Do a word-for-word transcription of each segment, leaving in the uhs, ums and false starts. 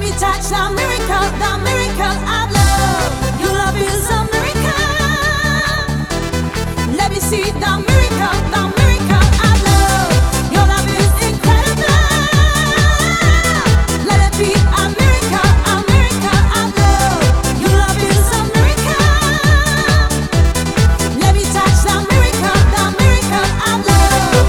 me touch the miracle, the miracle of love. Your love is a miracle. Let me see the miracle, the miracle of love. Your love is incredible. Let it be a miracle, a miracle of love. Your love is a miracle. Let me touch the miracle, the miracle of love.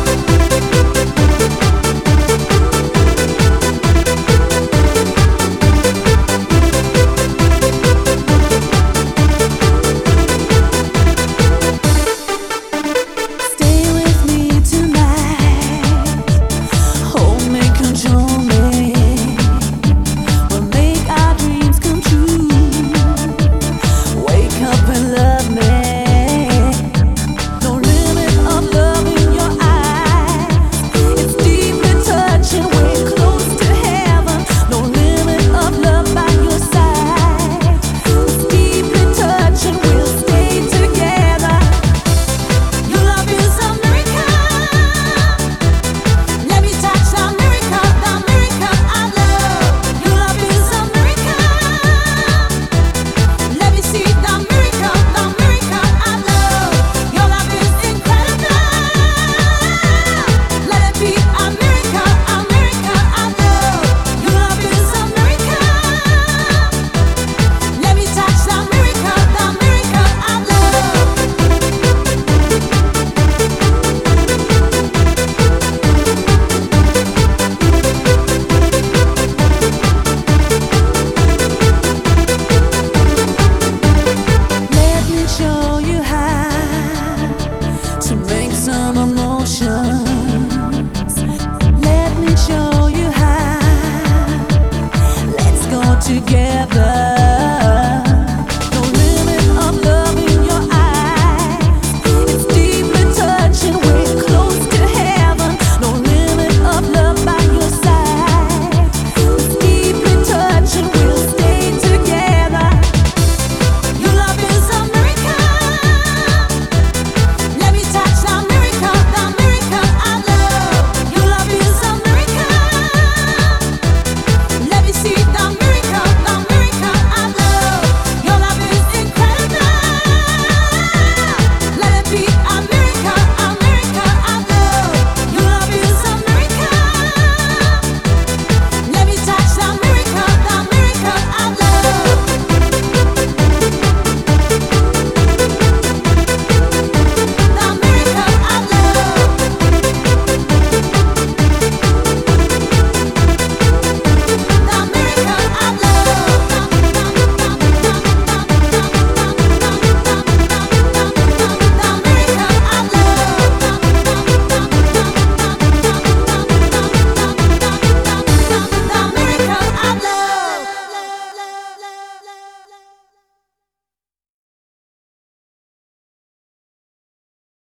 Together